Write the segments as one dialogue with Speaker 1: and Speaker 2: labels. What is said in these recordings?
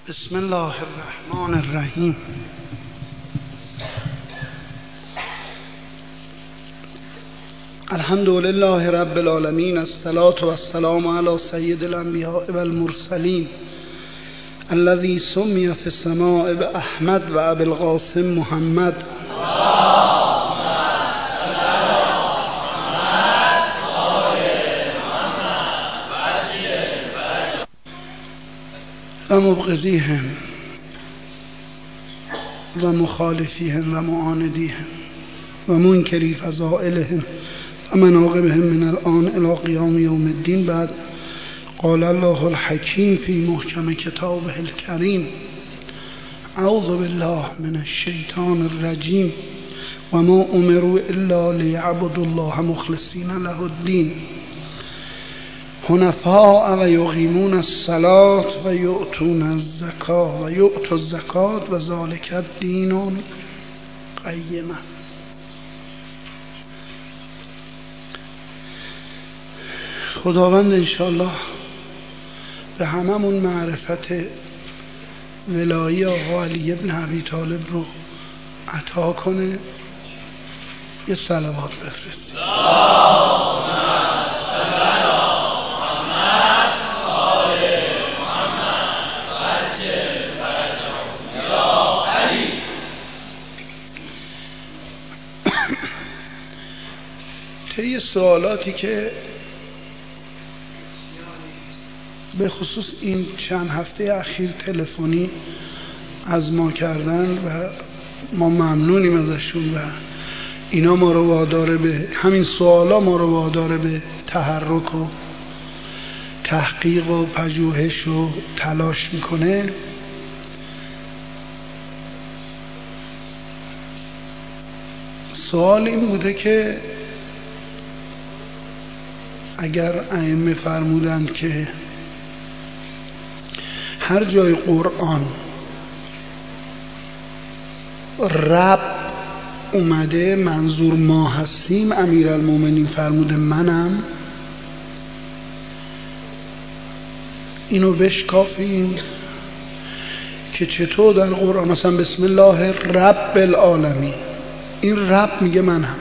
Speaker 1: بسم الله الرحمن الرحیم. الحمد لله رب العالمین، الصلاة والسلام علی سید الانبیاء والمرسلین الذی سمی فی السماء باحمد و ابی القاسم محمد. و مبغضیهم و مخالفیهم و معاندیهم و منکری فضائلهم و مناقبهم من الان الی قیام یوم الدین. بعد قال الله الحکیم فی محکم کتابه الکریم: اعوذ بالله من الشیطان الرجیم و ما امروا الا لیعبدوا الله مخلصین له الدین حنفاء و یقیمون الصلاة و یؤتون الزکاة و ذلک الدین القیمة. خداوند انشاءالله به هممون معرفت ولایی آقا علی ابن ابی طالب رو عطا کنه. یه صلوات بفرستیم. طی سوالاتی که به خصوص این چند هفته اخیر تلفنی از ما کردن و ما ممنونیم ازشون و اینا ما رو واداره به همین سوالا ما رو واداره به تحرک و تحقیق و پژوهش و تلاش میکنه. سوال این بوده که اگر ائمه فرمودند که هر جای قرآن رب اومده منظور ما هستیم، امیرالمومنین فرموده منم، اینو بشکافیم که چطور در قرآن مثلا بسم الله رب العالمین، این رب میگه منم،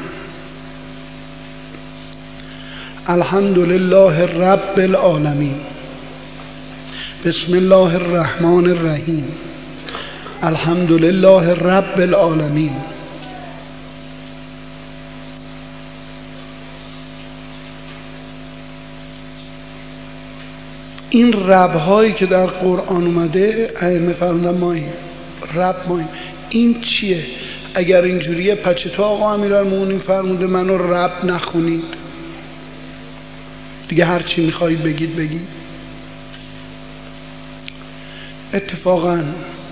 Speaker 1: الحمد لله رب العالمین، بسم الله الرحمن الرحیم، الحمد لله رب العالمین. این رب هایی که در قرآن اومده ائمه فرمودن ماییم، رب ماییم. این چیه؟ اگر اینجوریه پس تو آقا امیرالمومنین فرموده منو رب نخونید دیگه هر چی میخواید بگید. اتفاقا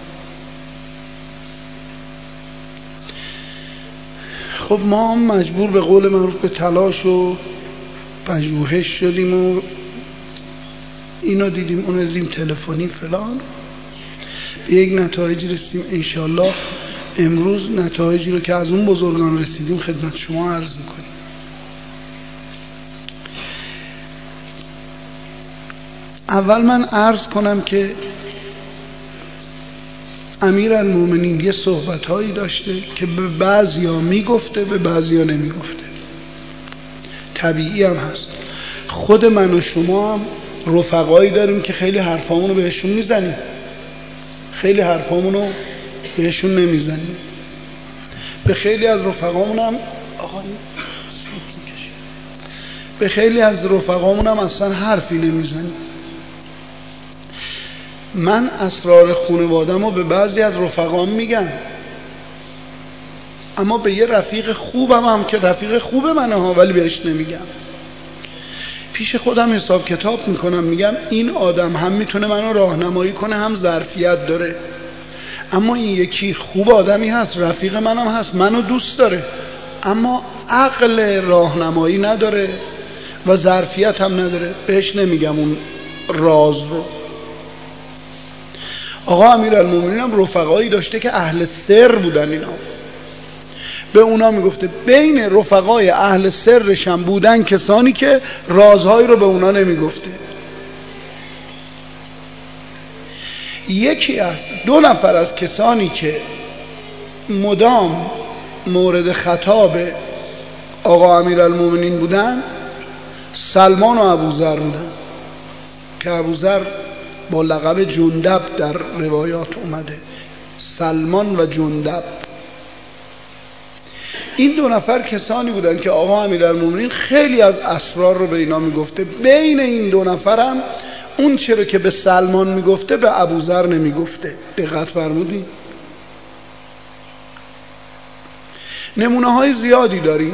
Speaker 1: خب ما مجبور به قول معروف به تلاش و پژوهش شدیم و اینو دیدیم اونو دیدیم تلفنی فلان، به یک نتایجی رسیدیم. انشالله امروز نتایجی رو که از اون بزرگان رسیدیم خدمت شما عرض میکنیم. اول من عرض کنم که امیرالمومنین یه صحبت‌هایی داشته که به بعضیا میگفته به بعضیا نمیگفته، طبیعی هم هست. خود من و شما هم رفقایی داریم که خیلی حرفامونو بهشون میزنیم، خیلی حرفامونو بهشون نمیزنیم. به خیلی از رفقامون هم اصلا حرفی نمیزنیم. من اسرار خانواده‌مو رو به بعضی از رفقام میگم، اما به یه رفیق خوبم هم که رفیق خوب منه ها، ولی بهش نمیگم. پیش خودم حساب کتاب میکنم، میگم این آدم هم میتونه منو راهنمایی کنه، هم ظرفیت داره، اما این یکی خوب آدمی هست، رفیق منم هست، منو دوست داره، اما عقل راهنمایی نداره و ظرفیت هم نداره، بهش نمیگم اون راز رو. آقا امیرالمومنین هم رفقایی داشته که اهل سر بودن، اینا به اونا میگفته. بین رفقای اهل سرش هم بودن کسانی که رازهایی رو به اونا نمیگفته. یکی از 2 نفر از کسانی که مدام مورد خطاب آقا امیرالمومنین بودن سلمان و ابوذر بودن که ابوذر با لقب جندب در روایات اومده، سلمان و جندب. این 2 نفر کسانی بودن که آقا امیرالمومنین خیلی از اسرار رو به اینا میگفته. بین این 2 نفرم اون چرا که به سلمان میگفته به ابوذر نمیگفته. دقت فرمودی؟ نمونه های زیادی داریم.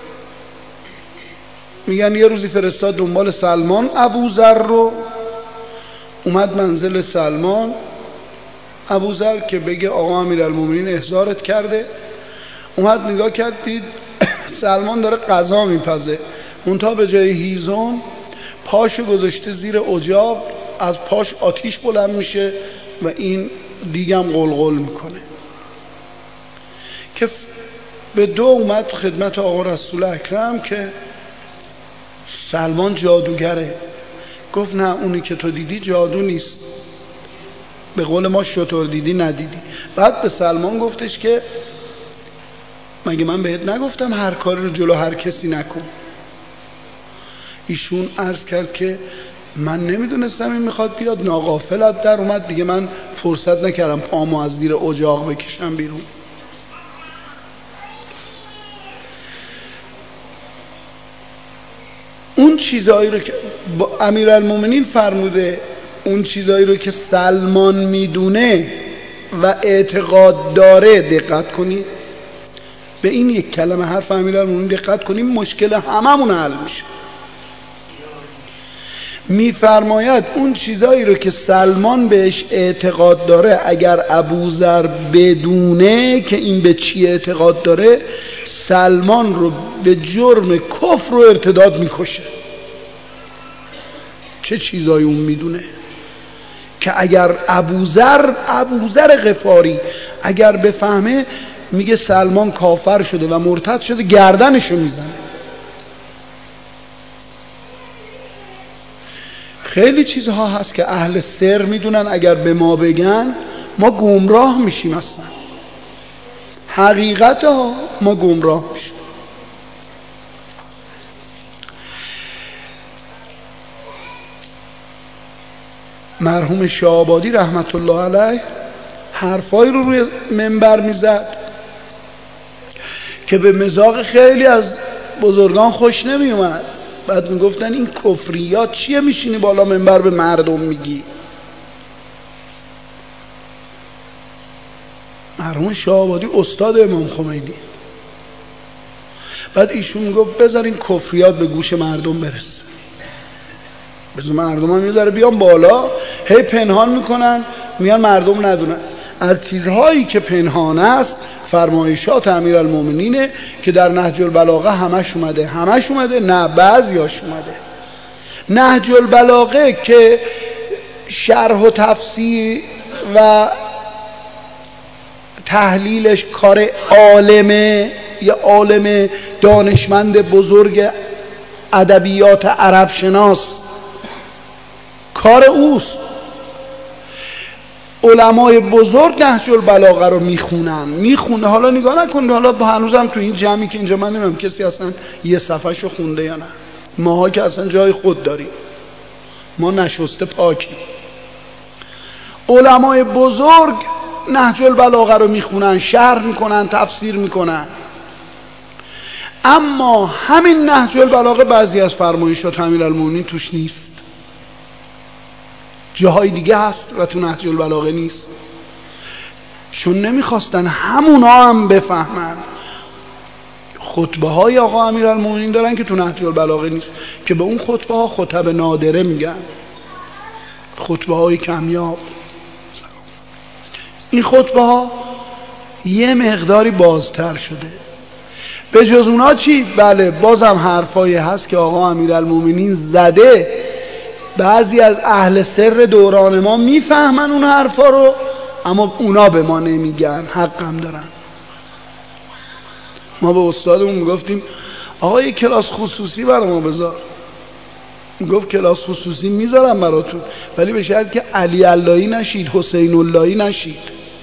Speaker 1: میگن یه روزی فرستاد دنبال سلمان ابوذر رو، اومد منزل سلمان. ابوذر که بگه آقا امیرالمومنین احضارت کرده، اومد نگاه کرد دید سلمان داره غذا میپزه، منتها به جای هیزم پاشو گذاشته زیر اجاق، از پاش آتیش بلند میشه و این دیگم قلقل میکنه. که به 2 اومد خدمت آقا رسول اکرم که سلمان جادوگره. گفت نه، اونی که تو دیدی جادو نیست، به قول ما شطور دیدی ندیدی. بعد به سلمان گفتش که مگه من بهت نگفتم هر کاری رو جلو هر کسی نکن؟ ایشون عرض کرد که من نمیدونستم این میخواد بیاد، ناغافلت در اومد دیگه، من فرصت نکردم پامو از زیر اجاق بکشم بیرون. اون چیزایی رو که امیرالمومنین فرموده، اون چیزایی رو که سلمان میدونه و اعتقاد داره، دقت کنید به این یک کلمه حرف امیرالمومنین دقت کنید، مشکل هممون حل میشه. میفرماید اون چیزایی رو که سلمان بهش اعتقاد داره اگر ابوذر بدونه که این به چی اعتقاد داره، سلمان رو به جرم کفر و ارتداد میکشه. چه چیزایی اون میدونه که اگر ابوذر غفاری اگر بفهمه، میگه سلمان کافر شده و مرتد شده، گردنشو میزنه. خیلی چیزها هست که اهل سر میدونن اگر به ما بگن ما گمراه میشیم، اصلا حقیقت ها ما گمراه میشیم. مرحوم شاه‌آبادی رحمت الله علیه حرفایی رو روی منبر میزد که به مذاق خیلی از بزرگان خوش نمیومد. بعد میگفتن این کفریات چیه میشینی بالا منبر به مردم میگی؟ مرحوم شاه‌آبادی استاد امام خمینی. بعد ایشون میگفت بذار این کفریات به گوش مردم برسه، بذار مردم هم یه داره بیان بالا، هی پنهان میکنن میان مردم ندونن. از چیزهایی که پنهان است فرمایشات امیرالمومنینه که در نهج البلاغه همش اومده نه بعضیاش اومده. نهج البلاغه که شرح و تفسیر و تحلیلش کار عالمه، یه عالم دانشمند بزرگ ادبیات عرب شناس، کار اوست. علمای بزرگ نهج البلاغه رو میخونه. حالا نگاه نکن، حالا هنوزم تو این جمعی که اینجا من نمیدونم کسی اصلا یه صفحه شو خونده یا نه. ماها که اصلا جای خود داریم، ما نشسته پاکیم. علمای بزرگ نهج البلاغه رو میخونن، شرح میکنن، تفسیر میکنن. اما همین نهج البلاغه بعضی از فرمایشات امیرالمومنین توش نیست، جاهای دیگه هست و تو نهج البلاغه نیست، چون نمیخواستن همونا هم بفهمن. خطبه های آقا امیرالمومنین دارن که تو نهج البلاغه نیست، که به اون خطبه ها خطب نادره میگن، خطبه های کمیاب. این خطبه ها یه مقداری بازتر شده. به جز اونا چی؟ بله بازم حرفایی هست که آقا امیرالمومنین زده، بعضی از اهل سر دوران ما میفهمن اون حرفا رو، اما اونا به ما نمیگن، حقم دارن. ما به استادمون میگفتیم آقا یک کلاس خصوصی برای ما بذار، میگفت کلاس خصوصی میذارم براتون، ولی به شرط که علی اللهی نشید، حسین اللهی نشید.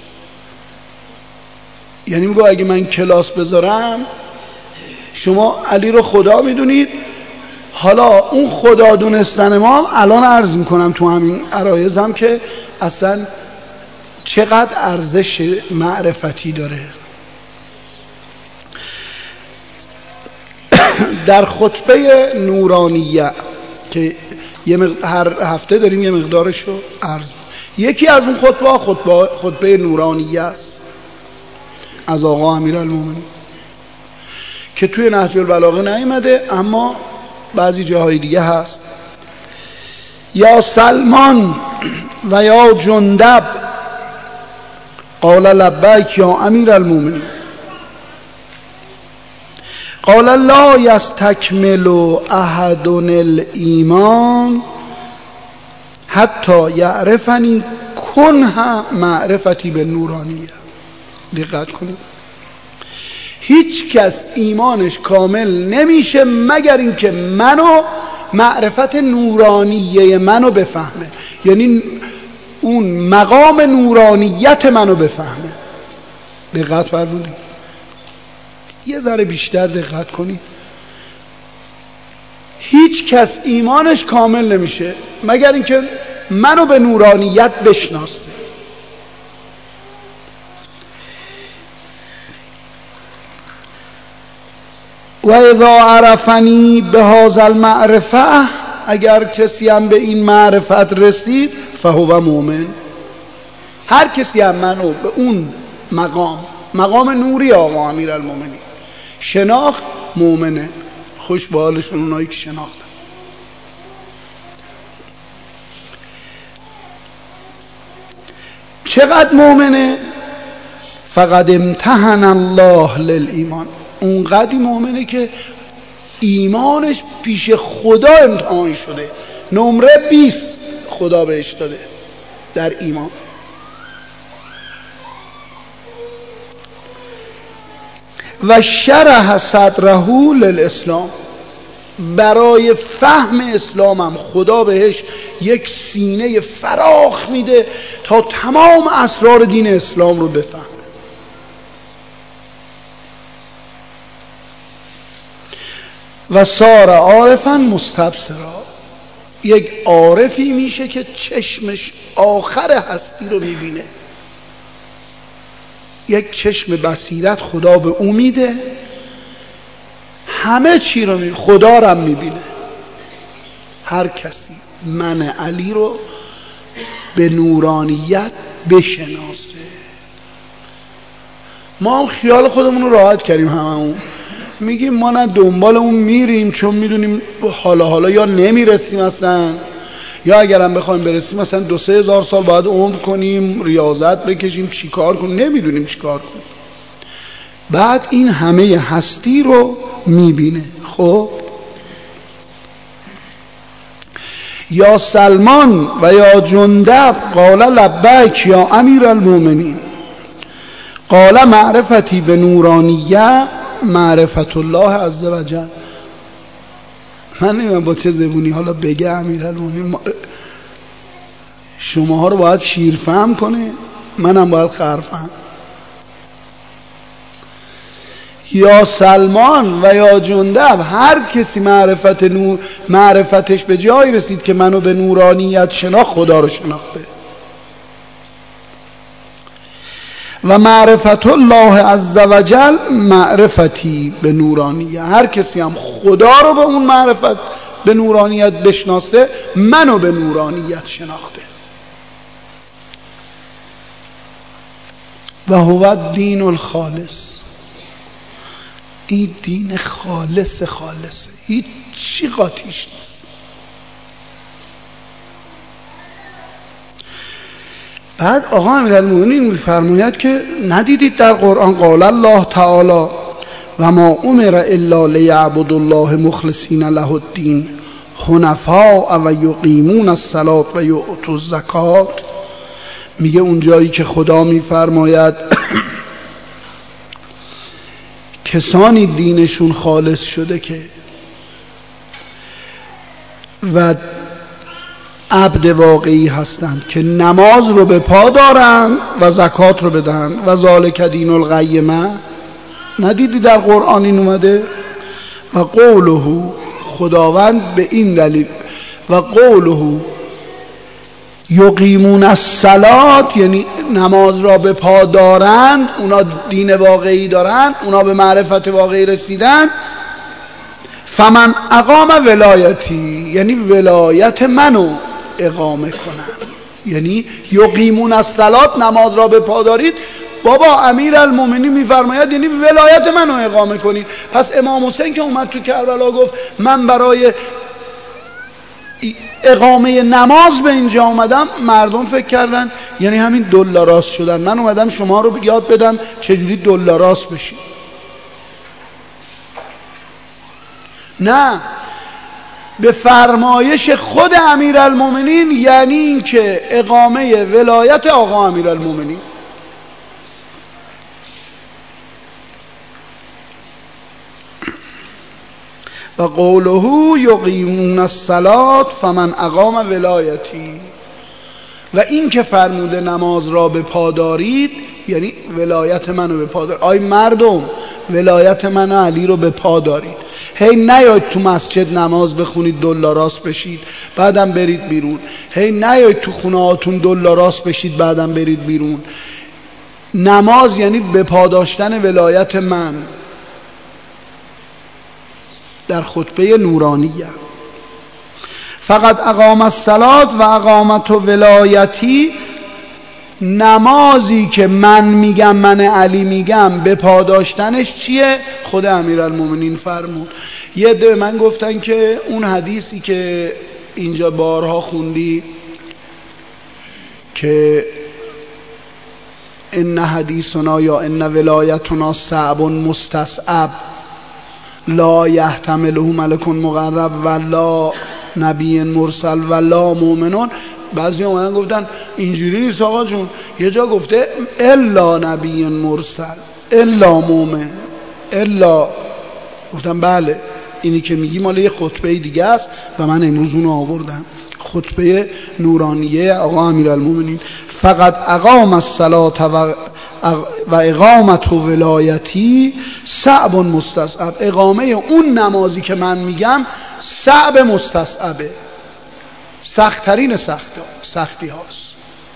Speaker 1: یعنی میگه اگه من کلاس بذارم شما علی رو خدا میدونید، حالا اون خدا دونستن ما الان عرض میکنم تو همین عرایزم که اصلا چقدر ارزش معرفتی داره. در خطبه نورانیه که هر هفته داریم یه مقدارش رو عرض، یکی از اون خطبه نورانیه است از آقا امیرالمومنین که توی نهج البلاغه نیامده اما بعضی جاهای دیگه هست. یا سلمان و یا جندب قال لبیک یا امیرالمومنین قال لا یستکمل احد الایمان حتی یعرفنی کنه معرفتی به نورانیه. دقت کنید، هیچ کس ایمانش کامل نمیشه مگر اینکه منو معرفت نورانیه منو بفهمه، یعنی اون مقام نورانیت منو بفهمه. دقت فرمودید؟ یه ذره بیشتر دقت کنید. هیچ کس ایمانش کامل نمیشه مگر اینکه منو به نورانیت بشناسه. و اذا عرفنی به هذا المعرفه، اگر کسی هم به این معرفت رسید فهو مؤمن. هر کسی هم منو به اون مقام نوری آقا امیرالمومنین شناخت مؤمنه. خوش به حالشون اونایی که شناختن. چقدر مؤمنه؟ فقد امتحن الله للایمان، اونقدر مؤمنه که ایمانش پیش خدا امتحان شده. نمره 20 خدا بهش داده در ایمان. و شرح صدره للاسلام، برای فهم اسلامم خدا بهش یک سینه فراخ میده تا تمام اسرار دین اسلام رو بفهمه. و صار عارفا مستبصرا، یک عارفی میشه که چشمش آخر هستی رو میبینه. یک چشم بصیرت خدا به او میده، همه چی رو میبینه، خدا رو هم میبینه. هر کسی من علی رو به نورانیت بشناسه. ما هم خیال خودمون رو راحت کردیم، هممون میگیم ما نه دنبال اون میریم چون میدونیم حالا یا نمیرسیم اصلا، یا اگرم بخوایم برسیم مثلا 2-3 هزار سال باید عمر کنیم، ریاضت بکشیم، چیکار کنیم، نمیدونیم چیکار کنیم. بعد این همه هستی رو میبینه. خب یا سلمان و یا جندب قال لبیک یا امیرالمومنین قال معرفتی به نورانیه معرفت الله عز و جل. من نمیدونم با چه زبونی حالا بگه امیرالمومنین، شماها رو باید شیرفهم کنه، منم باید خرفهم. یا سلمان و یا جندب، هر کسی معرفتش به جایی رسید که منو به نورانیت شناخت، خدا رو شناخته. و معرفت الله عز و جل معرفتی به نورانیه، هر کسی هم خدا رو به اون معرفت به نورانیت بشناسه منو به نورانیت شناخته. و هو الدین الخالص، این دین خالصه، هیچ چی قاطیش نیست. بعد آقا امیرالمومنین میفرماید که ندیدید در قرآن قال الله تعالی و ما امر الا لیعبدوا الله مخلصین له الدین حنفاء و یقیمون الصلاة و یؤتوا الزکات. میگه اون جایی که خدا میفرماید کسانی دینشون خالص شده که و عبد واقعی هستند که نماز رو به پا دارن و زکات رو بدن. و ذالک دین القیمه، ندیدی در قرآن این اومده؟ و قوله، خداوند به این دلیل، و قوله یقیمون الصلاة، یعنی نماز را به پا دارند، اونا دین واقعی دارن، اونا به معرفت واقعی رسیدن. فمن اقام ولایتی، یعنی ولایت منو اقامه کنن، یعنی یقیمون الصلاة، نماز را به پا دارید. بابا امیرالمومنین میفرماید یعنی ولایت منو اقامه کنید. پس امام حسین که اومد تو کربلا گفت من برای اقامه نماز به اینجا اومدم، مردم فکر کردن یعنی همین دلاراست شدن، من اومدم شما رو یاد بدم چجوری دلاراست بشید. نه، به فرمایش خود امیرالمومنین، یعنی این که اقامه ولایت آقا امیرالمومنین. و قوله یقیمون الصلاة فمن اقام ولایتی، و این که فرموده نماز را به پا دارید یعنی ولایت منو به پا دارید. آی مردم، ولایت من علی رو به پا دارید. هی نیاید تو مسجد نماز بخونید دلاراست بشید بعدم برید بیرون. هی نیاید تو خونه هاتون دلاراست بشید بعدم برید بیرون. نماز یعنی به پا داشتن ولایت من. در خطبه نورانیه فقط اقام الصلاة و اقامت ولایتی، نمازی که من میگم، من علی میگم، به پا داشتنش چیه؟ خود امیرالمومنین فرمود. یه عده من گفتن که اون حدیثی که اینجا بارها خوندی که ان حدیثنا یا ان ولایتنا صعب مستصعب لا یحتمله ملک مقرب ولا نبی مرسل ولا مؤمنون، بعضی اومدن گفتن اینجوری نیست آقا جون، یه جا گفته الا نبی مرسل الا مؤمن الا. گفتم بله، اینی که میگی مال یه خطبه دیگه است و من امروز اونو آوردم، خطبه نورانیه آقا امیرالمومنین. فقط اقام الصلاة و اقامت و صعب مستصعب، اقامه اون نمازی که من میگم صعب مستصعبه، سخت‌ترین سختی هاست.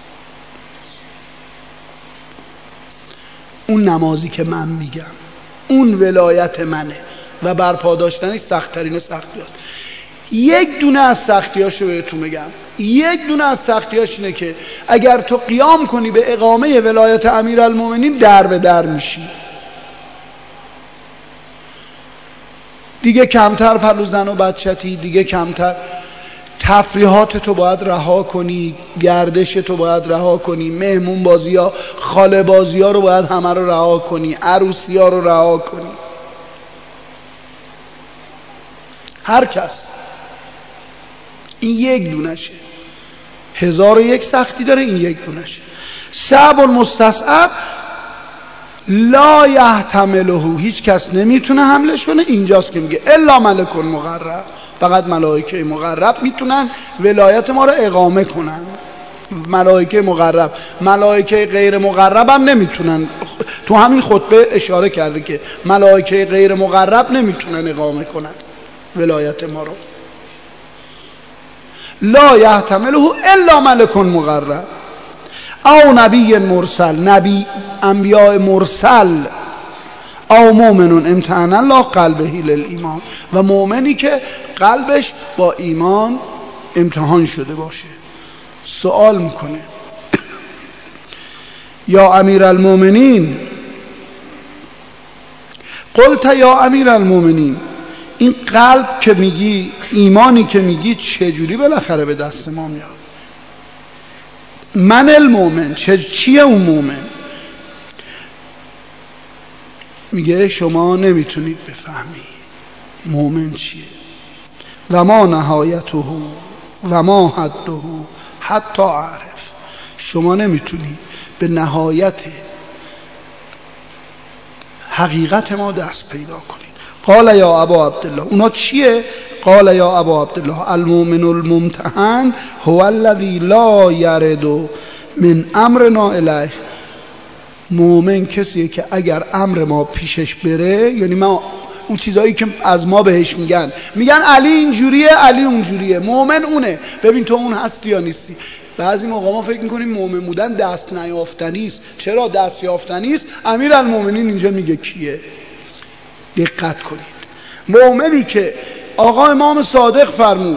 Speaker 1: اون نمازی که من میگم، اون ولایت منه و برپا داشتنش سخت‌ترین سختی هاست. یک دونه از سختیاشو بهتون بگم، یک دونه از سختیاش اینه که اگر تو قیام کنی به اقامه ولایت امیرالمومنین در به در میشی. دیگه کمتر پلو زن و بچتی، دیگه کمتر تفریحات تو باید رها کنی، گردش تو باید رها کنی، مهمون بازی ها، خاله بازی ها رو باید همه رو رها کنی، عروسی ها رو رها کنی. هر کس. این یک دونشه، 1001 سختی داره، این یک دونشه. صعب المستصعب لا یحتمله، هیچ کس نمیتونه حملش کنه. اینجاست که میگه الا ملک مقرب، فقط ملائکه مقرب میتونن ولایت ما رو اقامه کنن. ملائکه مقرب، ملائکه غیر مقرب هم نمیتونن. تو همین خطبه اشاره کرده که ملائکه غیر مقرب نمیتونن اقامه کنن ولایت ما رو. لا یحتمله الا ملک مقرب او نبی مرسل، نبی انبیاء مرسل، او مؤمنون امتحن الله قلبه للایمان، و مؤمنی که قلبش با ایمان امتحان شده باشه. سوال میکنه یا امیرالمومنین، قلت یا امیرالمومنین، این قلب که میگی، ایمانی که میگی، چجوری بالاخره به دست ما میاد؟ من المؤمن، چیه اون مؤمن؟ میگه شما نمیتونید بفهمی مؤمن چیه. و ما نهایته و ما حده حتی اعرف، شما نمیتونید به نهایت حقیقت ما دست پیدا کنید. قال یا ابا عبدالله. اونا چیه؟ قال یا ابا عبدالله المؤمن الممتحن هو الذی لا یرد من امرنا الیه. مومن کسیه که اگر امر ما پیشش بره، یعنی ما اون چیزایی که از ما بهش میگن علی اینجوریه علی اونجوریه، مومن اونه. ببین تو اون هستی یا نیستی. بعضی موقع ما فکر میکنیم مومن بودن دست نیافتنی است. چرا دست یافتنی است؟ امیرالمومنین اینجا میگه کیه. دقت کنید. مومنی که آقا امام صادق فرمود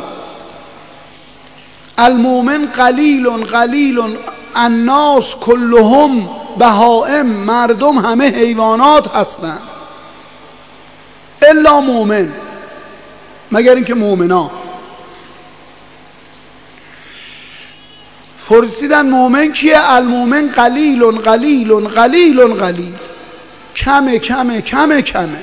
Speaker 1: المومن قلیل قلیل الناس کلهم بهائم، مردم همه حیوانات هستند الا مومن، مگر اینکه مومنا. پرسیدن مومن کیه؟ المومن قلیل قلیل قلیل قلیل، کمه کمه کمه کمه.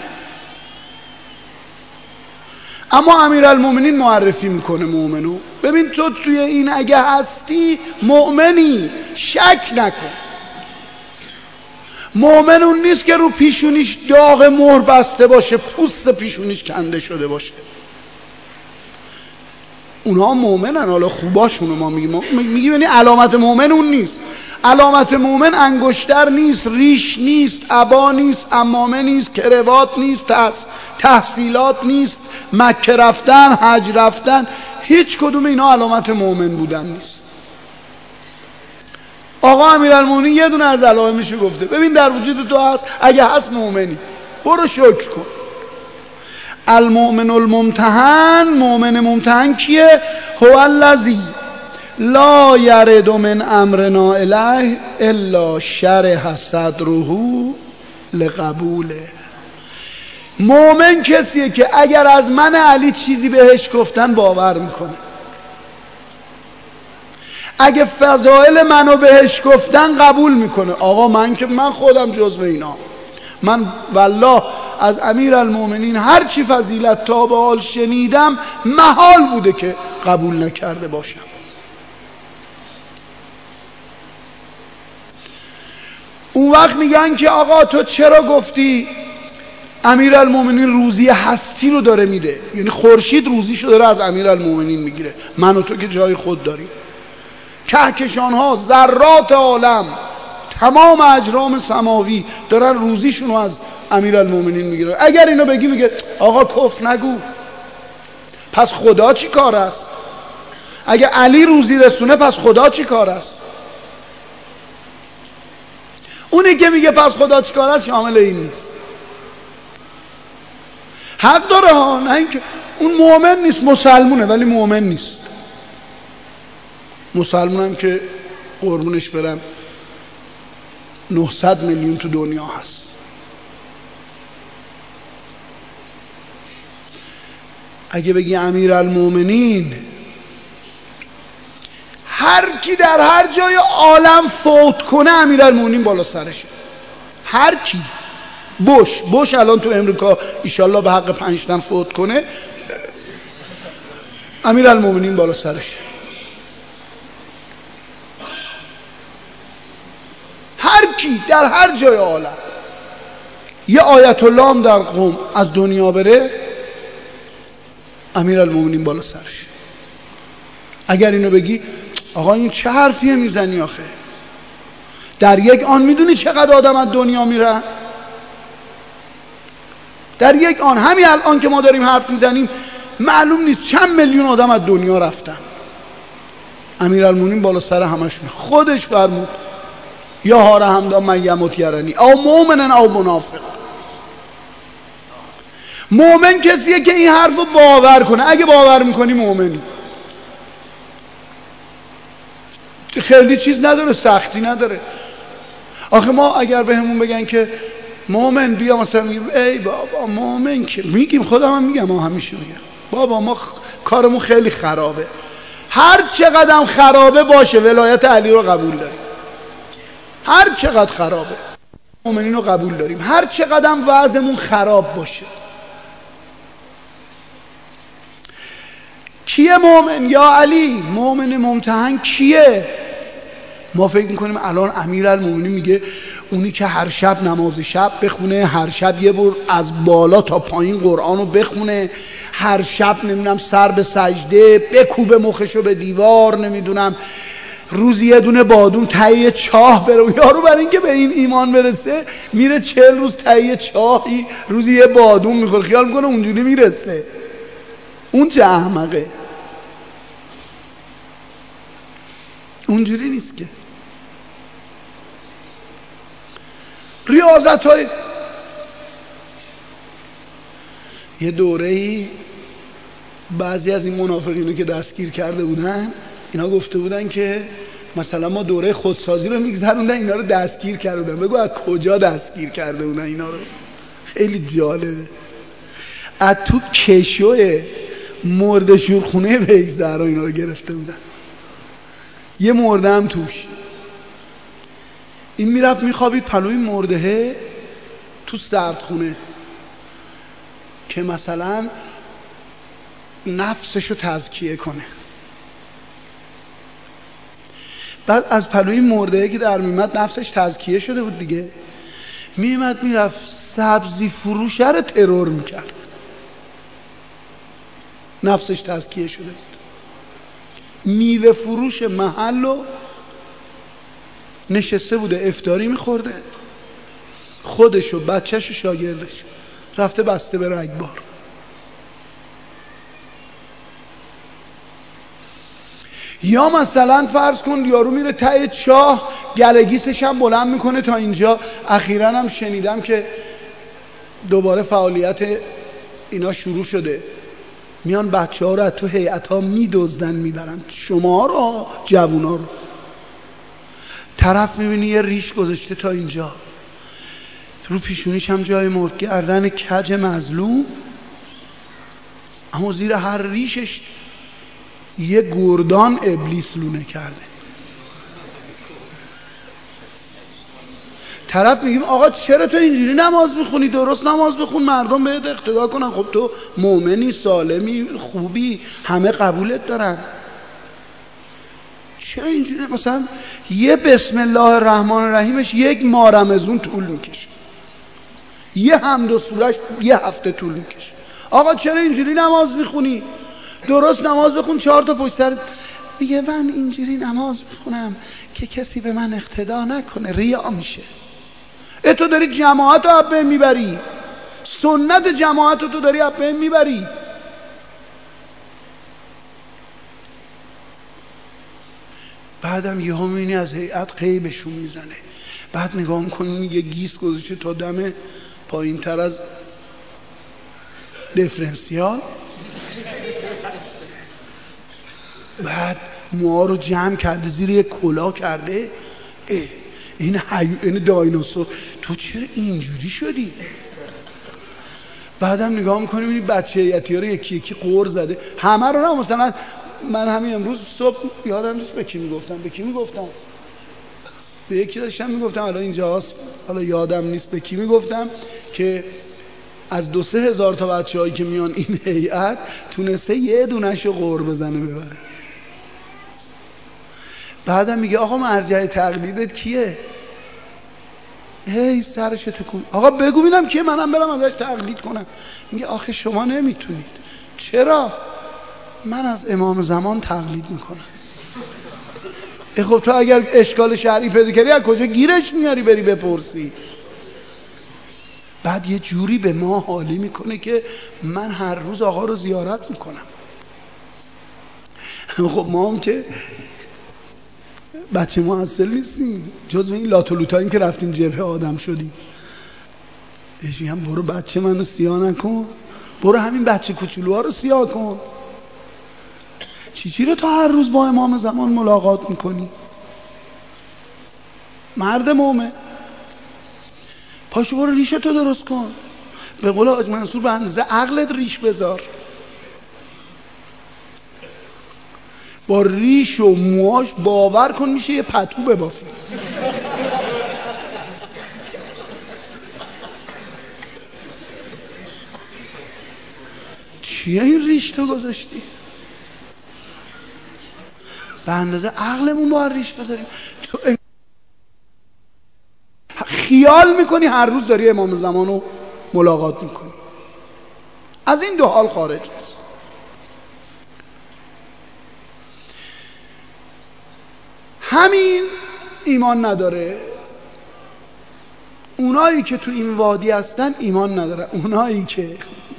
Speaker 1: اما امیرالمومنین معرفی میکنه مومنو. ببین تو توی این اگه هستی مؤمنی، شک نکن. مومن اون نیست که رو پیشونیش داغ مهر بسته باشه، پوست پیشونیش کنده شده باشه. اونها مومنن، حالا خوباشونو ما میگیم یعنی علامت مومن اون نیست. علامت مومن انگشتر نیست، ریش نیست، عبا نیست، عمامه نیست، کروات نیست، تحصیلات نیست، مکه رفتن، حج رفتن، هیچ کدوم اینا علامت مومن بودن نیست. آقا امیرالمومنین یه دونه از علائمشو گفته. ببین در وجود تو هست، اگه هست مومنی برو شکر کن. المؤمن الممتحن، مومن ممتحن کیه؟ هو الذی لا یرد من امرنا الیه الا شرح صدره لقبوله. مومن کسیه که اگر از من علی چیزی بهش گفتن باور میکنه. اگه فضائل منو بهش گفتن قبول میکنه. آقا من خودم جزو اینا. من والله از امیرالمومنین هر چی فضیلت تا به حال شنیدم محال بوده که قبول نکرده باشم. اون وقت میگن که آقا تو چرا گفتی امیرالمومنین روزی هستی رو داره میده، یعنی خورشید روزیشو داره از امیرالمومنین میگیره، من و تو که جای خود داریم. کهکشان ها، ذرات عالم، تمام اجرام سماوی دارن روزیشون رو از امیرالمومنین میگیره. اگر اینو بگی میگه آقا کفر نگو، پس خدا چی کار است؟ اگه علی روزی رسونه پس خدا چی کار است؟ اونی که میگه پس خدا چی کار است شامل این نیست. حق داره ها، نه اینکه اون مؤمن نیست، مسلمونه ولی مؤمن نیست. مسلمونم که قربونش برم 900 میلیون تو دنیا هست. اگه بگی امیرالمومنین، هر کی در هر جای عالم فوت کنه امیرالمومنین بالا سرشه. هر کی. بوش الان تو امریکا ایشالله به حق 5 تن فوت کنه، امیرالمومنین بالا سرشه. هر کی در هر جای عالم. یه آیت الله هم در قم از دنیا بره امیرالمومنین بالا سرشه. اگر اینو بگی آقا این چه حرفیه میزنی آخه؟ در یک آن میدونی چقدر آدم از دنیا میره؟ در یک آن، همین الان که ما داریم حرف میزنیم معلوم نیست چند میلیون آدم از دنیا رفتن. امیرالمومنین بالا سر همشون. خودش فرمود یا هار حمدا من یموت یرنی او مؤمنن او منافق. مؤمن کسیه که این حرف رو باور کنه. اگه باور میکنی مؤمنی. خیلی چیز نداره، سختی نداره. آخه ما اگر به همون بگن که مؤمن بیا، مثلا میگیم ای بابا مؤمن که میگیم، خودم هم میگم، ما همیشه میگم بابا ما کارمون خیلی خرابه. هر چقدر خرابه باشه ولایت علی رو قبول داریم. هر چقدر خرابه مؤمنین رو قبول داریم. هر چقدر وضعمون خراب باشه. کیه مؤمن؟ یا علی. مؤمن ممتحن کیه؟ ما فکر میکنیم الان امیرالمومنین میگه اونی که هر شب نماز شب بخونه، هر شب یه بار از بالا تا پایین قرآن رو بخونه، هر شب نمیدونم سر به سجده بکوبه مخشو به دیوار، نمیدونم روزی یه دونه بادوم تهیه چاه بره. یارو برای اینکه به این ایمان برسه میره 40 روز تهیه چاهی روزی یه بادوم میخوره، خیال میکنه اونجوری میرسه. اون چه احمقه، اونجوری نیست که. ریاضت های یه دوره‌ای بعضی از این منافقینو که دستگیر کرده بودن اینا گفته بودن که مثلا ما دوره خودسازی رو میگذروندن، اینا رو دستگیر کردن. بگو از کجا دستگیر کرده بودن اینا رو؟ خیلی جالبه. از تو کشوی مرده شورخونه بهزهرا اینا رو گرفته بودن، یه مرده هم توش. این میرفت میخوابید پلوی مرده تو سردخونه که مثلا نفسشو تزکیه کنه. بعد از پلوی مرده که در میمد نفسش تزکیه شده بود دیگه، میمد میرفت سبزی فروشه رو ترور میکرد، نفسش تزکیه شده بود. میوه فروش محلو نشسته بوده افطاری میخورده، خودش و بچهش و شاگردش رفته بسته به رگبار. یا مثلا فرض کن یارو میره ته چاه، گلگیسش هم بلند میکنه تا اینجا. اخیراً هم شنیدم که دوباره فعالیت اینا شروع شده، میان بچه ها رو از تو هیئت ها میدزدن میبرن، شما رو جوونا رو. طرف میبینی یه ریش گذاشته تا اینجا، رو پیشونیش هم جای مرد، گردن کج مظلوم، اما زیر هر ریشش یه گردان ابلیس لونه کرده. طرف میگیم آقا چرا تو اینجوری نماز میخونی؟ درست نماز بخون مردم بهت اقتدا کنن. خب تو مؤمنی، سالمی، خوبی، همه قبولت دارن، چرا اینجوری؟ مثلا یه بسم الله الرحمن الرحیمش یک ماه رمضان طول میکشه، یه حمد و سورش یه هفته طول میکشه. آقا چرا اینجوری نماز میخونی؟ درست نماز بخون 4 تا پشت سر. میگه من اینجوری نماز میخونم که کسی به من اقتدا نکنه، ریا میشه. تو داری جماعت رو ابه میبری، سنت جماعت رو تو داری ابه میبری. بعدم یه هم اینی از هیئت قیبشون میزنه، بعد نگاه میکنی میگه گیس گذاشته تا دم پایین تر از دیفرنسیال، بعد موها رو جمع کرده زیر یک کلاه کرده. این دایناسور، تو چرا اینجوری شدی؟ بعدم نگاه میکنیم این بچه هیئتی ها رو یکی یکی قور زده، همه رو نه. مثلا من همین امروز صبح یادم نیست به کی میگفتم، به یکی داشتم میگفتم، حالا اینجا هست، حالا یادم نیست به کی میگفتم، که از 2-3 هزار تا بچه هایی که میان این هیئت تونسته یه دونش رو قور بزنه ببره. بعدم میگه آقا مرجع تقلیدت کیه؟ هی سرش تکون. آقا بگو ببینم کیه، منم برم ازش تقلید کنم. میگه آخه شما نمیتونید. چرا؟ من از امام زمان تقلید میکنم. خب تو اگر اشکال شرعی پیدا کردی از کجا گیرش میاری بری بپرسی؟ بعد یه جوری به ما حالی میکنه که من هر روز آقا رو زیارت میکنم. خب ما هم که بچه محصل نیستیم، جزو این لاتولوتاییم که رفتیم جبهه آدم شدیم. میگم برو بچه منو سیاه نکن، برو همین بچه کوچولوها رو سیاه کن. چی رو تا هر روز با امام زمان ملاقات میکنی؟ مرد مومن، پاشو برو ریشتو درست کن. به قول حاج منصور به اندازه عقلت ریش بذار. با ریش و موهاش باور کن میشه یه پتو ببافی. چیه این ریش تو گذاشتی؟ به اندازه عقلمون باید ریش بذاریم. تو خیال میکنی هر روز داری امام زمان رو ملاقات میکنی. از این دو حال خارج نیست. همین ایمان نداره. اونایی که تو این وادی هستن ایمان ندارن. اونایی که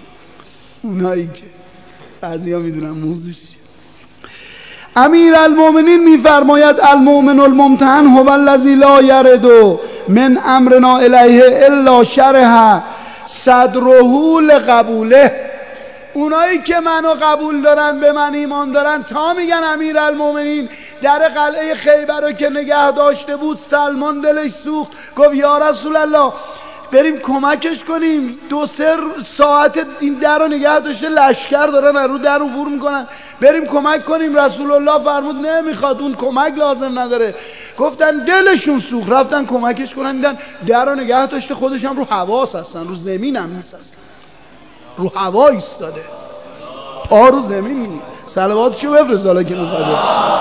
Speaker 1: بعضی ها میدونن موضوعش چیه. امیر المومنین میفرماید المؤمن الممتحن هو الذی لا یرد من امرنا الیه الا شرح صدره لقبوله. اونایی که منو قبول دارن، به من ایمان دارن، تا میگن امیر المومنین در قلعه خیبر رو که نگه داشته بود سلمان دلش سوخت، گفت یا رسول الله بریم کمکش کنیم. 2-3 ساعت این در رو نگه داشته، لشکر دارن رو در عبور میکنن، بریم کمک کنیم. رسول الله فرمود نمیخواد، اون کمک لازم نداره. گفتن دلشون سوخت، رفتن کمکش کنن، دیدن در رو نگه داشته، خودش هم رو هواس هستن، رو زمین هم نیست، هستن رو هوا ایستاده، پا رو زمین نیست. صلواتشو بفرست حالا که میخواد.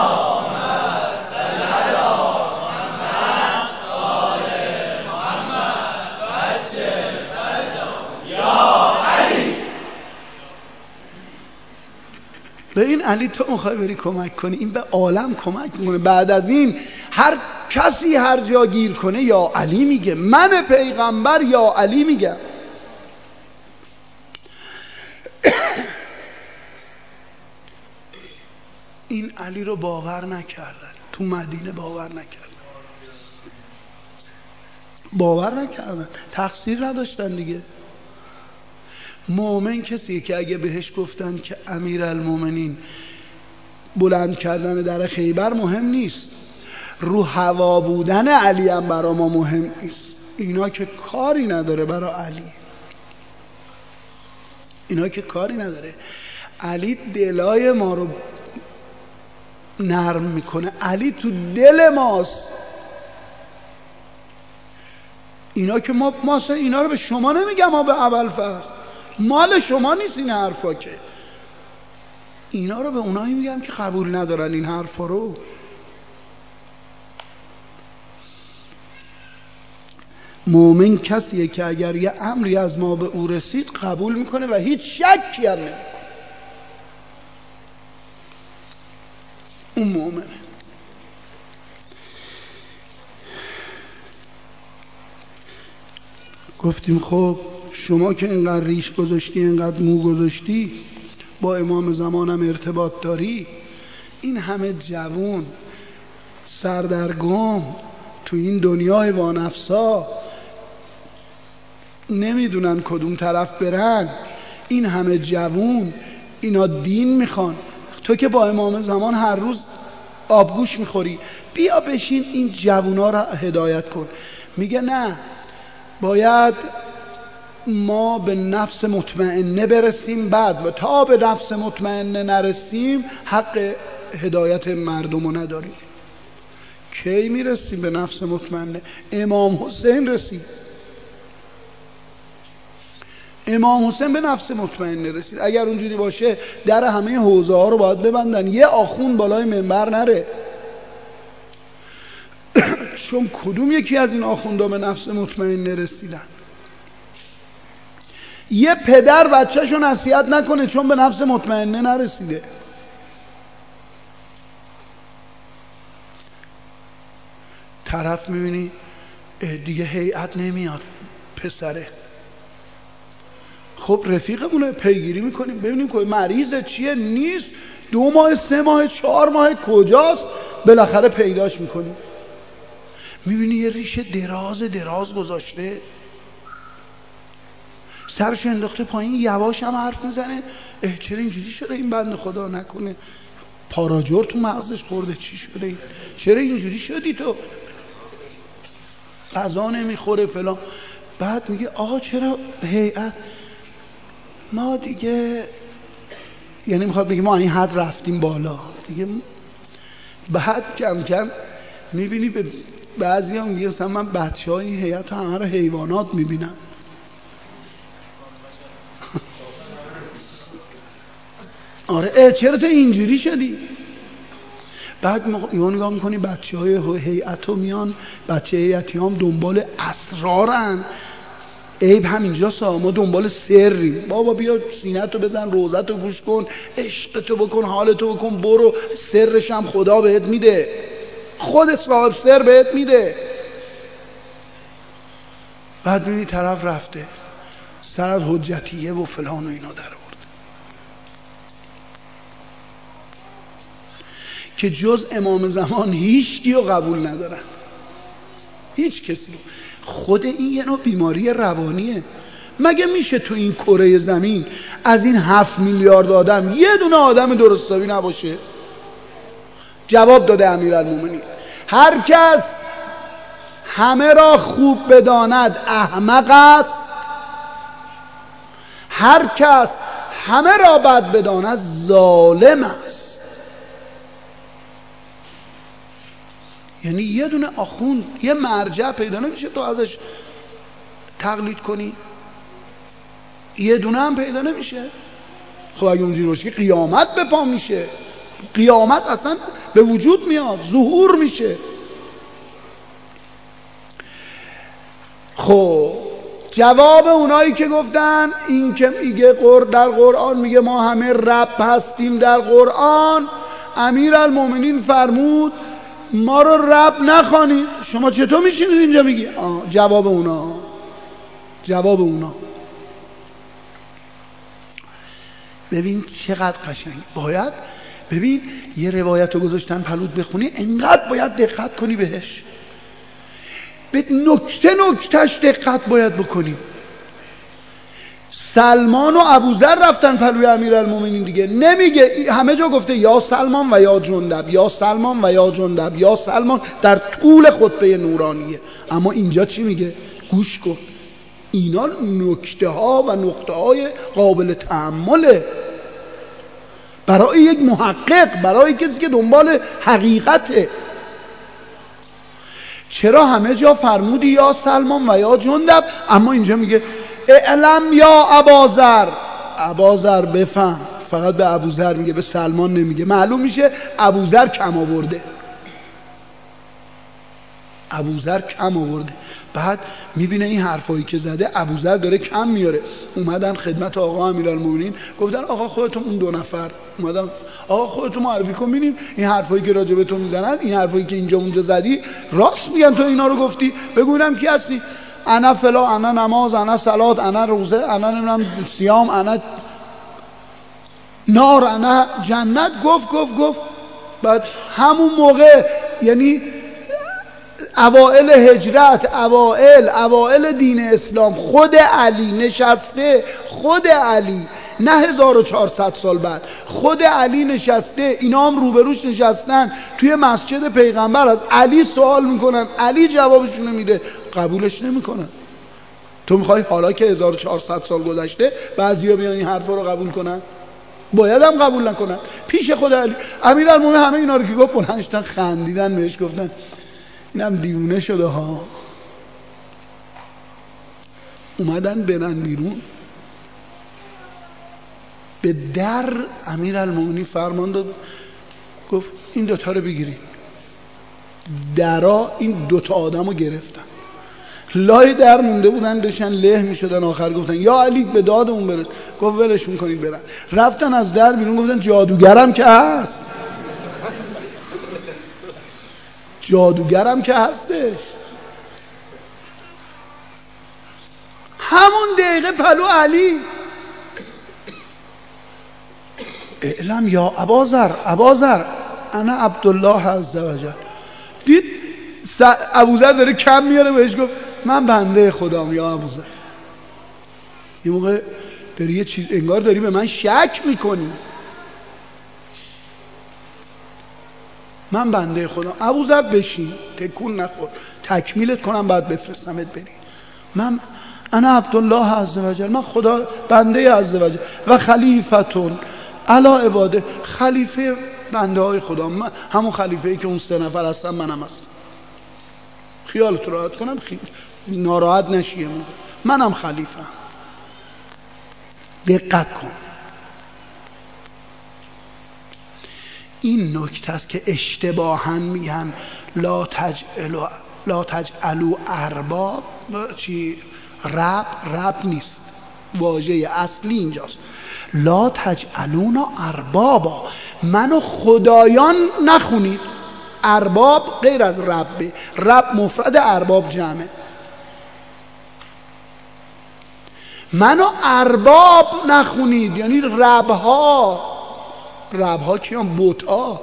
Speaker 1: به این علی تو میخوای بری کمک کنی، این به عالم کمک میکنه. بعد از این هر کسی هر جا گیر کنه یا علی میگه، من پیغمبر یا علی میگم. این علی رو باور نکردن، تو مدینه باور نکردن، تقصیر نداشتن دیگه. مومن کسیه که اگه بهش گفتن که امیرالمومنین بلند کردن در خیبر مهم نیست، رو هوا بودن علی هم برا ما مهم نیست، اینا که کاری نداره برا علی، اینا که کاری نداره. علی دلای ما رو نرم میکنه، علی تو دل ماست. اینا که ما اینا رو به شما نمیگم، ما به ابوالفضل، مال شما نیست این حرفا، که اینا رو به اونایی میگم که قبول ندارن این حرفا رو. مومن کسیه که اگر یه امری از ما به او رسید قبول میکنه و هیچ شکی هم نمیکنه. اون مومنه. گفتیم خب شما که اینقدر ریش گذاشتی، اینقدر مو گذاشتی، با امام زمانم ارتباط داری، این همه جوون سردرگم تو این دنیای وانفسا نمیدونن کدوم طرف برن، این همه جوون اینا دین میخوان، تو که با امام زمان هر روز آبگوش میخوری، بیا بشین این جوونا را هدایت کن. میگه نه، باید ما به نفس مطمئنه برسیم، بعد و تا به نفس مطمئنه نرسیم حق هدایت مردم رو نداریم. کی میرسیم به نفس مطمئنه؟ امام حسین رسید، امام حسین به نفس مطمئنه رسید. اگر اونجوری باشه در همه حوزه ها رو باید ببندن، یه آخوند بالای منبر نره. چون کدوم یکی از این آخوندها به نفس مطمئنه رسیدن؟ یه پدر بچه‌شو نصیحت نکنه چون به نفس مطمئنه نرسیده. طرف میبینی دیگه هیئت نمیاد پسره، خب رفیقمونه پیگیری میکنیم ببینیم که مریضه چیه، نیست، 2 ماه 3 ماه 4 ماه کجاست، بالاخره پیداش میکنیم. میبینی یه ریشه دراز گذاشته، سرش انداخته پایین، یواش هم حرف میزنه، چرا اینجوری شده این بنده خدا، نکنه پاراجور تو مغزش خورده، چی شده این؟ چرا اینجوری شدی تو؟ غذا نمیخوره فلان. بعد میگه آقا چرا هیئت ما دیگه، یعنی میخواد بگه ما این حد رفتیم بالا دیگه. بعد کم کم میبینی به بعضی هم میگه مثلا من بچه های این هیئت همه رو حیوانات میبینم. آره چرا تو اینجوری شدی؟ بعد یه نگاه میکنی بچه های هیئت رو میان، بچه هیئتی هم دنبال اسرارن. عیب همینجاست، ما دنبال سریم. بابا بیا سینتو بزن، روزتو گوش کن، عشقتو بکن، حالتو بکن، برو. سرش هم خدا بهت میده، خود صاحب سر بهت میده. بعد ببینی طرف رفته سر از حجتیه و فلان و اینا در آورد که جز امام زمان هیچ کیو قبول ندارن، هیچ کسی. خود این یه نوع بیماری روانیه. مگه میشه تو این کره زمین از این 7 میلیارد آدم یه دونه آدم درستابی نباشه؟ جواب داده امیرالمومنین هر کس همه را خوب بداند احمق است، هر کس همه را بد بداند ظالم است. یعنی یه دونه آخوند، یه مرجع پیدا نمیشه تو ازش تقلید کنی، یه دونه هم پیدا نمیشه. خب اگه اونجوری باشه که قیامت به پا میشه، قیامت اصلا به وجود میاد، ظهور میشه. خب جواب اونایی که گفتن این که میگه در قرآن میگه ما همه رب هستیم در قرآن، امیرالمومنین فرمود ما رو رب نخوانید. شما چطور میشینید اینجا میگی؟ جواب اونا ببین چقدر قشنگ. باید ببین یه روایت رو گذاشتن پلوت بخونی، انقدر باید دقت کنی بهش، به نکتهش دقت باید بکنی. سلمان و ابوذر رفتن پلوی امیرالمومنین دیگه، نمیگه همه جا گفته یا سلمان و یا جندب، یا سلمان و یا جندب، یا سلمان در طول خطبه نورانیه. اما اینجا چی میگه؟ گوش کن، اینا نکته ها و نقطه های قابل تأمله برای یک محقق، برای کسی که دنبال حقیقته. چرا همه جا فرمودی یا سلمان و یا جندب، اما اینجا میگه اعلم یا اباذر، اباذر بفهم. فقط به ابوذر میگه، به سلمان نمیگه. معلوم میشه ابوذر کم آورده، ابوذر کم آورده. بعد میبینه این حرفایی که زده ابوذر داره کم میاره. اومدن خدمت آقا امیرالمومنین گفتن آقا خودتون اون 2 نفر اومدن، آقا خودتون معرفی کن ببینیم این حرفایی که راجع به تو میزنن، این حرفایی که اینجا اونجا زدی راست میگن تو اینا رو گفتی؟ بگوینم کی هستی؟ انا فلا، انا نماز، انا صلات، انا روزه، انا نمیدونم صیام، انا نار، انا جنت. گفت بعد همون موقع، یعنی اوائل هجرت، اوائل دین اسلام، خود علی نشسته، خود علی، نه 1400 سال بعد، خود علی نشسته، اینا هم روبروش نشستن توی مسجد پیغمبر، از علی سوال میکنن، علی جوابشونو میده، قبولش نمیکنن. تو میخوای حالا که 1400 سال گذشته بعضیا بیان این حرفا رو قبول کنن؟ باید هم قبول نکنن. پیش خود علی امیرالمومنین همه اینا رو که گفت بلندشتن خندیدن بهش، گفتن اینم دیوونه شده ها. اومدن برن بیرون، به در امیرالمومنین فرمان داد، گفت این 2 تا رو بگیرید. درا این 2 تا آدم رو گرفتن، لای در مونده بودن، داشتن له میشدن. آخر گفتن یا علی به داد اون برس. گفت ولشون کنید برن. رفتن از در بیرون، گفتن جادوگرم که هست، جادوگرم که هستش. همون دقیقه پلو علی اعلم یا اباذر انا عبدالله عزوجل. دید ابوذر داره کم میاره، بهش گفت من بنده خدام یا ابوذر. یه موقع داری یه چیز انگار داری به من شک میکنی، من بنده خدا. ابوذر بشین، تکون نخور، تکمیلت کنم بعد بفرستمت بری. من انا عبدالله عزوجل، من خدا بنده عزوجل و خلیفتون علی عباده، خلیفه بنده های خدا. من همون خلیفه‌ای که اون 3 نفر هستن منم هستم. خیالت راحت کنم، ناراحت نشی، منم خلیفه. دقت کن، این نکته است که اشتباهاً میگن لا تجعلوا ارباب رب نیست، واژه اصلی اینجاست لا تجعلونا اربابا، منو خدایان نخونید. ارباب غیر از ربه، رب مفرد، ارباب جمعه. منو ارباب نخونید یعنی ربها کیان؟ بت‌ها.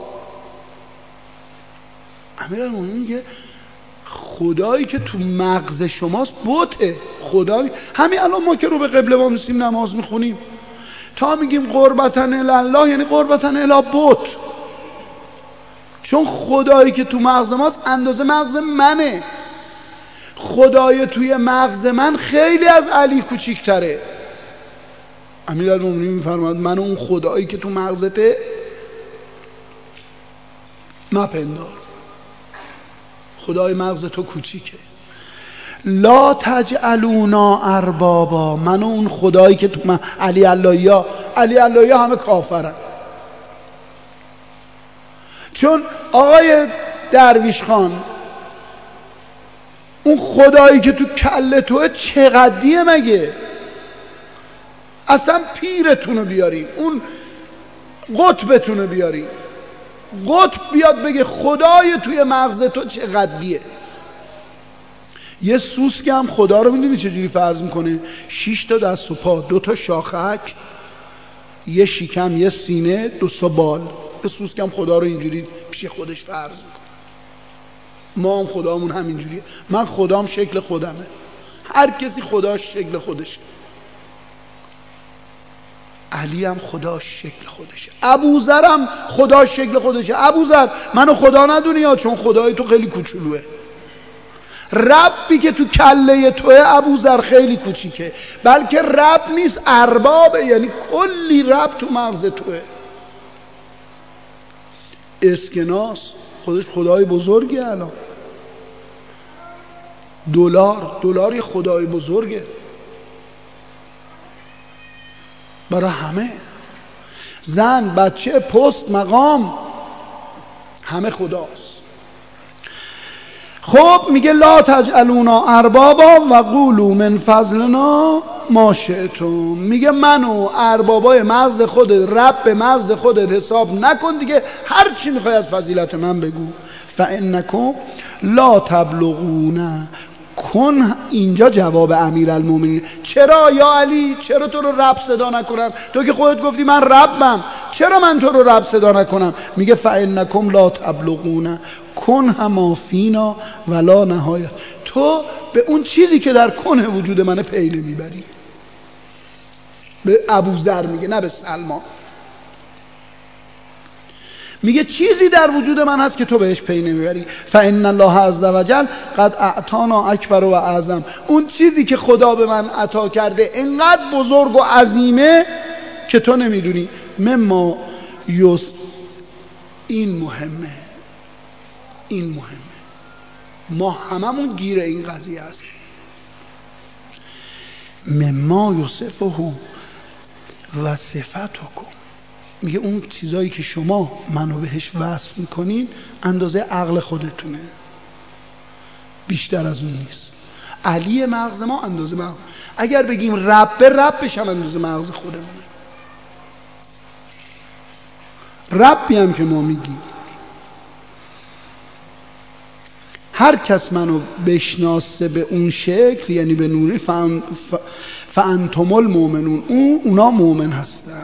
Speaker 1: امیرالمومنین میگه خدایی که تو مغز شماست بته. خدایی همین الان ما که رو به قبله ما میسیم نماز میخونیم تا میگیم قربتن الله یعنی قربتن الی بت، چون خدایی که تو مغز ماست اندازه مغز منه. خدای توی مغز من خیلی از علی کوچیک‌تره. امیرالمومنین میفرماد من اون خدایی که تو مغزته مپندار، خدای مغز تو کوچیکه. لا تجعلونا اربابا، من اون خدایی که تو علی اللهی همه کافرن. چون آقای درویش خان اون خدایی که تو کله توه چقدیه مگه؟ اصلا پیرتونو بیاریم، اون قطبتونو بیاریم، قطب بیاد بگه خدای توی مغز تو چقدیه. یه سوسک هم خدا رو میدونی چجوری فرض میکنه؟ 6 تا دست و پا، 2 تا شاخک، یه شکم، یه سینه، 2 تا بال. یه سوسک هم خدا رو اینجوری پیش خودش فرض میکنه. ما هم خدامون همینجوریه. من خدام شکل خودمه، هر کسی خداش شکل خودشه. علی هم خداش شکل خودشه، ابوذر هم خداش شکل خودشه. ابوذر منو خدا ندونی یا چون خدای تو خیلی کوچولوه. ربی که تو کله توه ابوذر خیلی کوچیکه، بلکه رب نیست اربابه، یعنی کلی رب تو مغز توه. اسکناس خودش خدای بزرگه. الان دلار یه خدای بزرگه برای همه. زن، بچه، پست، مقام، همه خداست. خب میگه لا تجعلونا اربابا و قولوا من فضلنا ما شئتم. میگه منو اربابای مغز خودت، رب مغز خودت حساب نکن دیگه، هر چی میخوای از فضیلت من بگو. فانکم لا تبلغون کن. اینجا جواب امیرالمومنین. چرا یا علی؟ چرا تو رو رب صدا نکنم؟ تو که خودت گفتی من ربم، چرا من تو رو رب صدا نکنم؟ میگه فانکم لا تبلغون کن ما فینا ولا نهایت. تو به اون چیزی که در کنه وجود منه پی نمیبری. به ابوذر میگه، نه به سلمان. میگه چیزی در وجود من هست که تو بهش پی نمیبری. فان الله عز وجل قد اعطانا اکبر و اعظم. اون چیزی که خدا به من عطا کرده انقدر بزرگ و عظیمه که تو نمیدونی. مما این مهمه، ما هممون گیر این قضیه هست. مما یوسفه و صفتکم. میگه اون چیزایی که شما منو بهش وصف میکنین اندازه عقل خودتونه، بیشتر از اون نیست. علی مغز ما اندازه مغز، اگر بگیم ربش هم اندازه مغز خودمونه. ربی هم که ما میگیم هر کس منو بشناسه به اون شکل، یعنی به نوری، فانتم المؤمنون، اونا مؤمن هستن.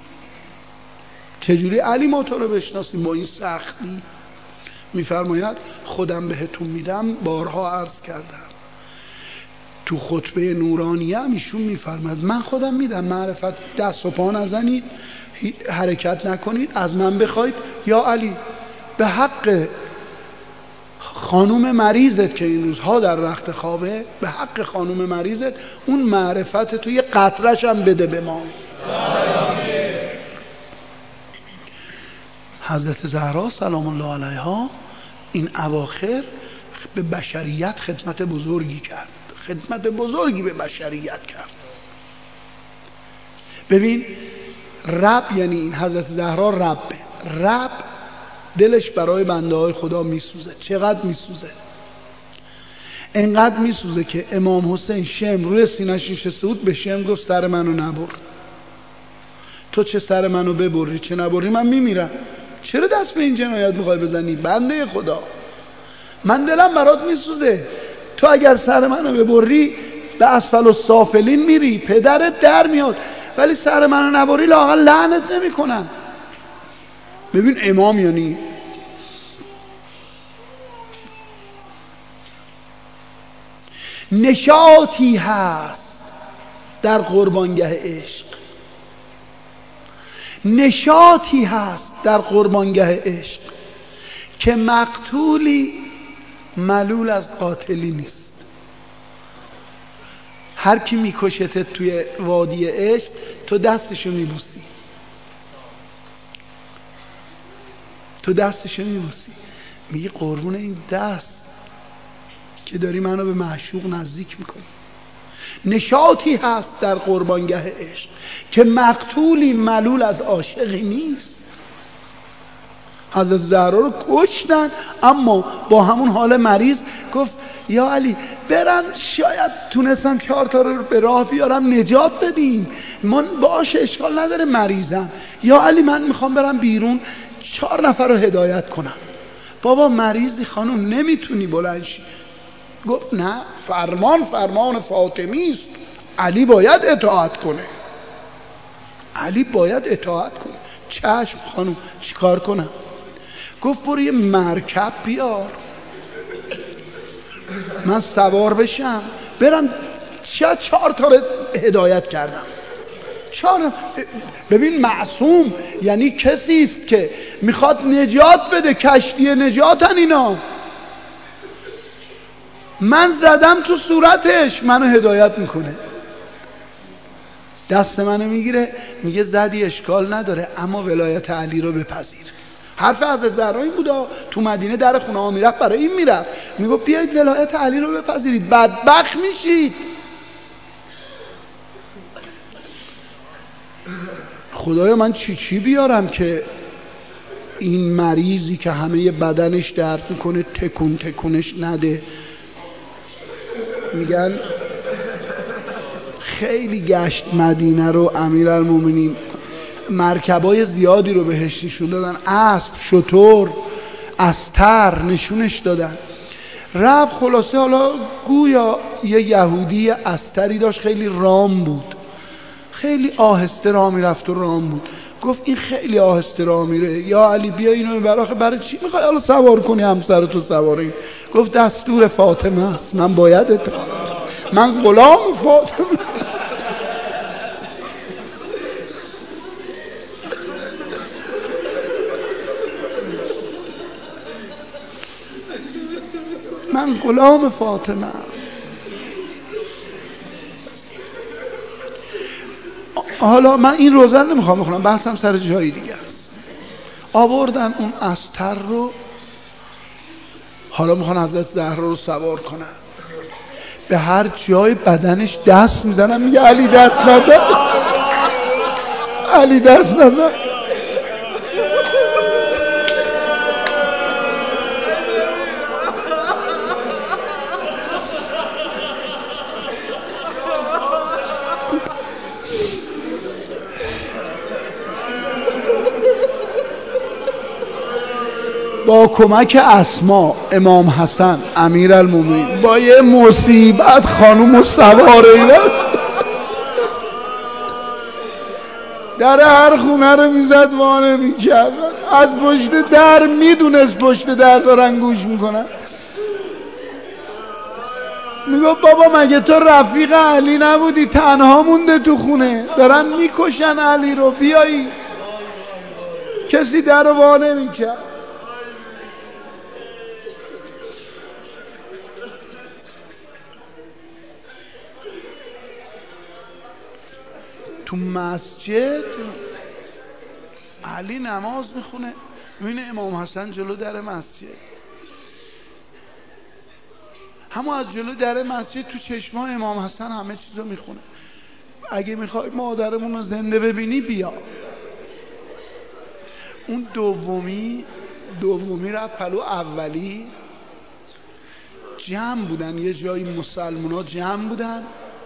Speaker 1: چجوری علی ما تو رو بشناسیم با این سختی؟ میفرماید خودم بهتون میدم، بارها عرض کردم تو خطبه نورانیه هم ایشون میفرماید من خودم میدم معرفت، دست و پا نزنید، حرکت نکنید، از من بخواید یا علی به حق خانوم مریضت که این روزها در رخت خوابه، به حق خانوم مریضت اون معرفت تو یه قطرش هم بده به ما. حضرت زهرا سلام الله علیها این اواخر به بشریت خدمت بزرگی کرد، خدمت بزرگی به بشریت کرد. ببین رب یعنی این حضرت زهرا رب دلش برای بنده های خدا میسوزه. چقدر میسوزه؟ انقدر میسوزه که امام حسین شمر روی سینه‌ش نشسته بود، به شمر گفت سر منو نبر. تو چه سر منو ببری چه نبری من میمیرم. چرا دست به این جنایت میخوای بزنی؟ بنده خدا، من دلم برات میسوزه. تو اگر سر منو ببری به اسفل السافلین میری، پدرت در میاد، ولی سر منو نبری لااقل لعنت نمیکنن. ببین امام یعنی نشاطی هست در قربانگاه عشق، نشاطی هست در قربانگاه عشق که مقتولی ملول از قاتلی نیست. هر کی میکشتت توی وادی عشق تو دستشو میبوسی، تو دستشو میبوسی، میگی قربون این دست که داری منو به معشوق نزدیک میکنی. نشاطی هست در قربانگاه عشق که مقتولی ملول از عاشقی نیست. حضرت زهرا رو کشتن اما با همون حال مریض گفت یا علی برم، شاید تونستم 4 تا رو به راه بیارم نجات بدیم. من باشه اشکال نداره مریضم، یا علی من میخوام برم بیرون 4 نفر رو هدایت کنم. بابا مریضی خانم نمیتونی بلند شی. گفت نه، فرمان فاطمی است، علی باید اطاعت کنه، علی باید اطاعت کنه. چشم خانم چیکار کنم؟ گفت برو یه مرکب بیار من سوار بشم برم، شاید 4 تا رو هدایت کردم. 4. ببین معصوم یعنی کسی است که میخواد نجات بده، کشتی نجاتن اینا. من زدم تو صورتش، منو هدایت میکنه، دست منو میگیره میگه زدی اشکال نداره اما ولایت علی رو بپذیر. حرف حضرت زهرا این بوده. تو مدینه در خونه ها میرفت، برای این میرفت میگو بیایید ولایت علی رو بپذیرید بدبخت میشید. خدایا من چی بیارم که این مریضی که همه بدنش درد میکنه تکونش نده. میگن خیلی گشت مدینه رو امیرالمومنین، مرکبای زیادی رو بهش نشون دادن، اسب، شتر، استر نشونش دادن. رفت خلاصه حالا گویا یه یهودی استری داشت خیلی رام بود، خیلی آهسته راه میرفت و رام بود. گفت این خیلی آهسته راه میره، یا علی بیا اینو ببر. آخه برای چی میخوای حالا سوار کنی همسرتو سواری؟ گفت دستور فاطمه است، من باید اطاعت، من غلام فاطمه. من غلام فاطمه. حالا من این روزه رو نمیخوام بخونم، بحثم سر جای دیگه است. آوردن اون استر رو، حالا میخوان حضرت زهرا رو سوار کنن، به هر جای بدنش دست میزنن، میگه علی دست نزن، علی دست نزن. با کمک اسما امام حسن امیرالمومنین با یه مصیبت خانومو سواره اینا در هر خونه رو میزد وانه میکردن، از پشت در میدونست پشت در دارن گوش میکنن. میگو بابا مگه تو رفیق علی نبودی؟ تنها مونده تو خونه، دارن میکشن علی رو، بیایی. کسی در رو وانه میکرد. تو مسجد علی نماز میخونه، میبینه امام حسن جلو در مسجد، همون از جلو در مسجد تو چشمای امام حسن همه چیزو میخونه. اگه میخوای مادرمون رو زنده ببینی بیا. اون دومی دومی رفت پلو اولی، جمع بودن یه جایی، مسلمونا جمع بودن،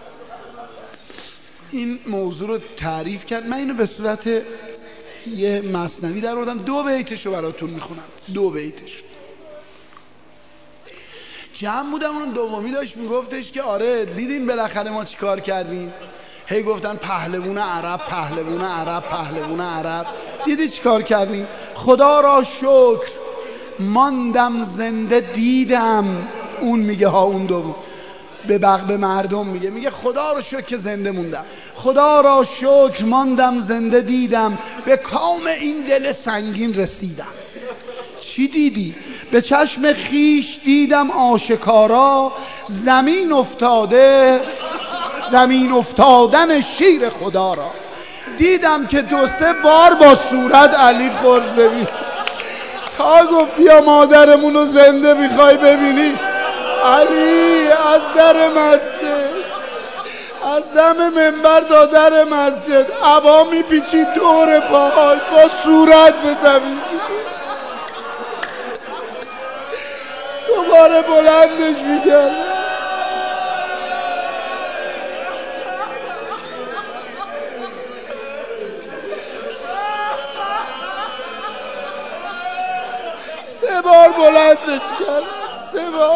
Speaker 1: این موضوع رو تعریف کرد. من اینو به صورت یه مثنوی در آوردم، 2 بیتشو براتون میخونم. 2 بیتش جمع بودم. اون دومی داشت میگفتش که آره دیدین بالاخره ما چی کار کردیم؟ هی گفتن پهلوون عرب، پهلوون عرب، پهلوون عرب. دیدی چی کار کردیم؟ خدا را شکر ماندم زنده دیدم. اون میگه ها، اون دوم به مردم میگه خدا را شکر که زنده موندم، خدا را شکر ماندم زنده دیدم، به کام این دل سنگین رسیدم. چی دیدی؟ به چشم خیش دیدم آشکارا، زمین افتادن شیر خدا را. دیدم که 2-3 بار با صورت علی خورد زمین. تا گفت بیا مادرمونو زنده میخوای ببینی؟ علی از در مسجد، از دم منبر تا در مسجد عبا میپیچید دور پاهاش، با صورت به زمین. دوباره بلندش میکرد. سه بار بلندش کرد، 3 بار.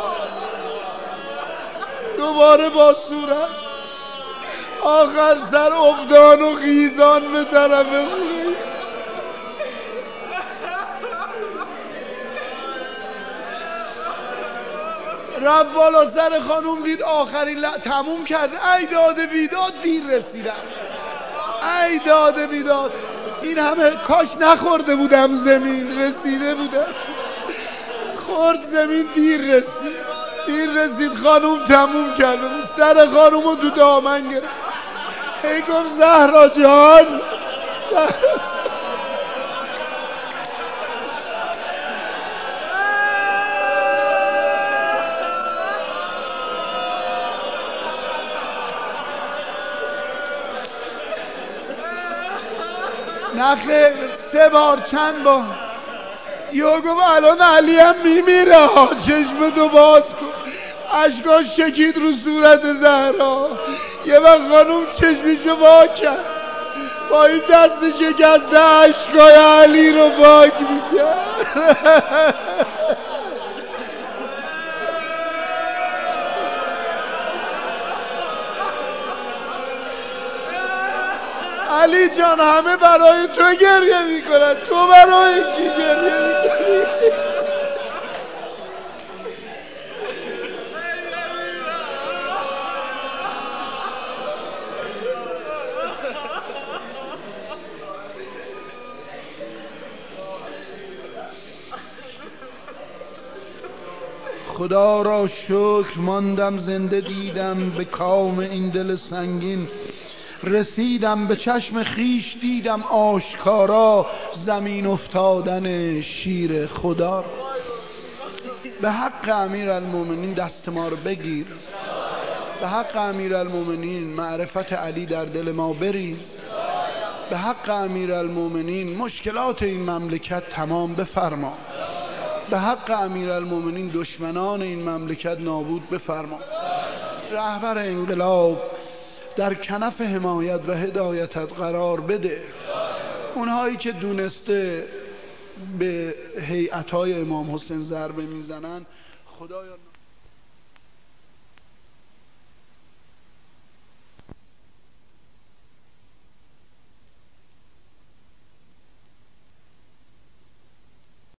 Speaker 1: دوباره با صورت. آخر سر افتان و خیزان به طرف خونه. رفت بالا سر خانوم، دید آخرین تموم کرده. ای داده بیداد دیر رسیدم، ای داده بیداد، این همه کاش نخورده بودم زمین، رسیده بودم. خورد زمین، دیر رسید خانوم تموم کرده بود. سر خانومو تو دامن گرفت، هی گفت زهرا جان، نخیر 3 بار، چند بار. یا گفت الان علی هم میمیره، چشمتو باز کن. اشکاش شکید رو صورت زهرا. یه وقت خانوم چشمشو وا کرد، با این دست شکسته اشکای علی رو پاک میکرد. علی جان همه برای تو گریه میکنن، تو برای کی گریه میکنی؟ خدا را شکر ماندم زنده دیدم، به کام این دل سنگین رسیدم، به چشم خیش دیدم آشکارا، زمین افتادن شیر خدا را. به حق امیرالمومنین دست ما رو بگیر، به حق امیرالمومنین معرفت علی در دل ما بریز، به حق امیرالمومنین مشکلات این مملکت تمام بفرما، به حق امیرالمومنین دشمنان این مملکت نابود بفرما. رهبر انقلاب در کنف حمایت و هدایتت قرار بده. اونهایی که دونسته به هیئت‌های امام حسین ضربه میزنن، خدایا